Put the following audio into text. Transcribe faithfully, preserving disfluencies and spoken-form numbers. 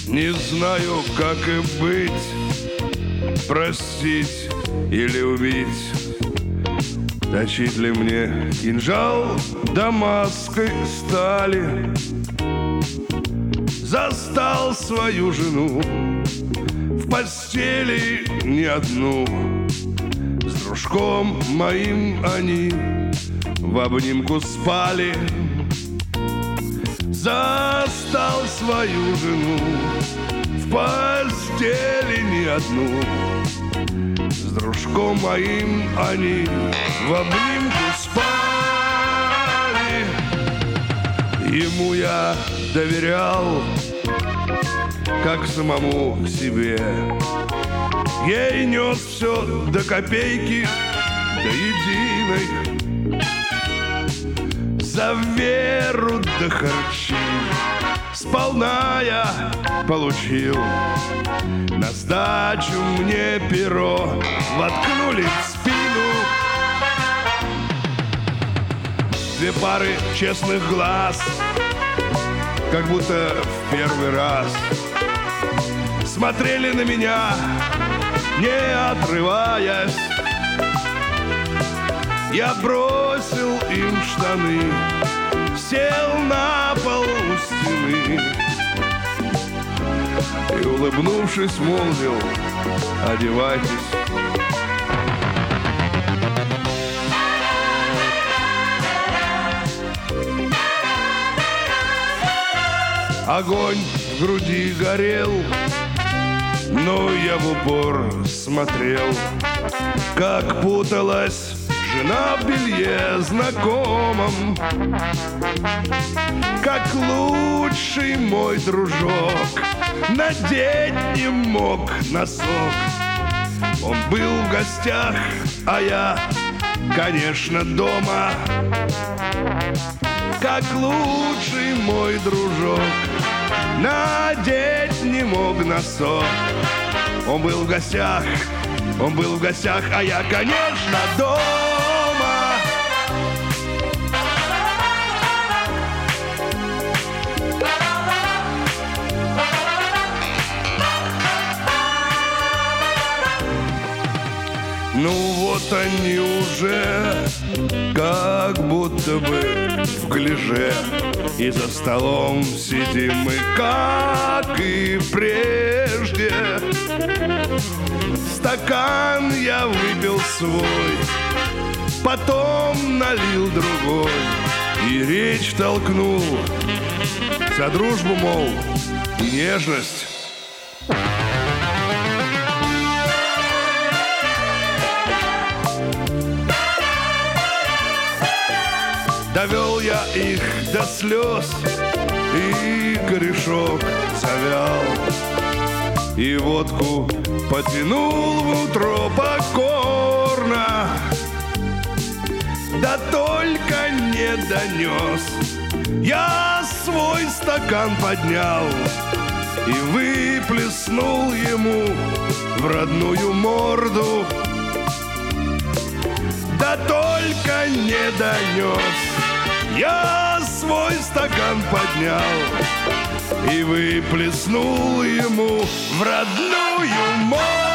Не знаю, как и быть, простить или убить. Точить ли мне кинжал дамасской стали? Застал свою жену в постели не одну. С дружком моим они в обнимку спали. Застал свою жену в постели не одну. С дружком моим они в обнимку спали. Ему я доверял, как самому себе. Ей нес все до копейки, до единой. За веру до харчи сполна я получил. На сдачу мне перо воткнули в спину. Две пары честных глаз, как будто в первый раз, смотрели на меня, не отрываясь. Я бросил им штаны, сел на пол у стены и, улыбнувшись, молвил: одевайтесь. Огонь в груди горел, но я в упор смотрел, как путалась жена в белье знакомом, как лучший мой дружок надеть не мог носок. Он был в гостях, а я, конечно, дома. Как лучший мой дружок надеть не мог носок. Он был в гостях, он был в гостях, а я, конечно, дома. Ну вот они уже как будто бы в гляже, и за столом сидим мы, как и прежде. Стакан я выпил свой, потом налил другой и речь толкнул за дружбу, мол, и нежность. Довел я их до слез, и корешок завял, и водку потянул внутрь покорно. Да только не донес. Я свой стакан поднял и выплеснул ему в родную морду. Да только не донес. Я свой стакан поднял и выплеснул ему в родную морду.